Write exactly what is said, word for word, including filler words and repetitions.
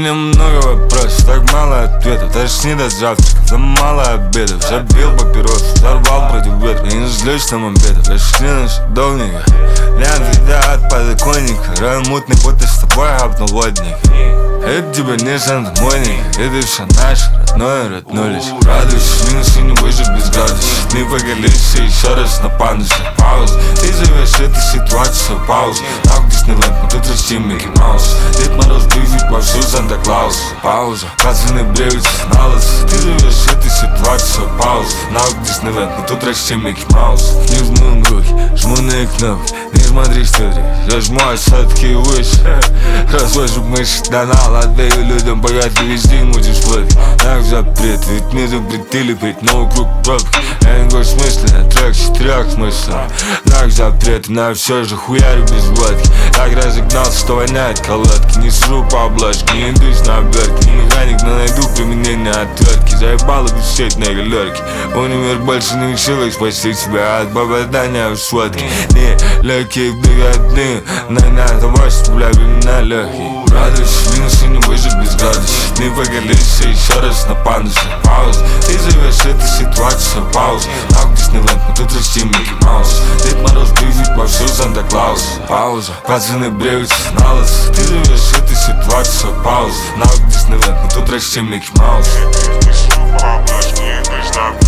Слишком много вопросов, так мало ответов. Даже не до завтрака, за мало обедов. Забил папирос, взорвал против ветра. И не злюсь на мопедов, решли на шедовника. Лям еда от подоконника. Рай мутный, будто с тобой гапнул водник. Это тебе не Санта-Моника, это все наше, родное, роднулись. Радуйся, минусы не выжить без градуса. Не поголишься еще раз на пандусе. Пауза, ты живешь эту ситуацию, пауза. Нахуй Диснейленд, мы тут растим Микки Маус. Дед Мороз бежит вовсю Санта-Клаус. Пауза, пацаны бреются на лысо. Ты живешь эту ситуацию, пауза. Нахуй Диснейленд, мы тут растим Микки Маус. Не жму руки, жму на кнопки. Не смотри вперед, я жму все-таки выше. Развожу мыши донал. Отдаю людям, пока ты везде мутишь платье. Так запрет, ведь мне запретили петь, но вокруг пробки. Я не говорю смысленно, трек с трех смыслов. Так запрет, но я все же хуярю без водки. Так разогнался, что воняет колодки. Не сру по обложке, не идусь на обертке. Не механик, но найду применение отвертки. Заебало висеть на галерке. Универ больше не в силах спасти себя от попадания в сводки. Не легкие беготны, на надо восемь, бля, на легкие. Радуйся, минусы не выжить без градуса. Не поголишься еще раз на пандусе. Пауза, ты живешь эту ситуацию, пауза. Нахуй Диснейленд, мы тут растим Микки Маус. Дед Мороз бежит вовсю Санта-Клаус. Пауза, пацаны бреются на лысо. Ты живешь эту ситуацию, пауза. Нахуй Диснейленд, мы тут растим Микки Маус.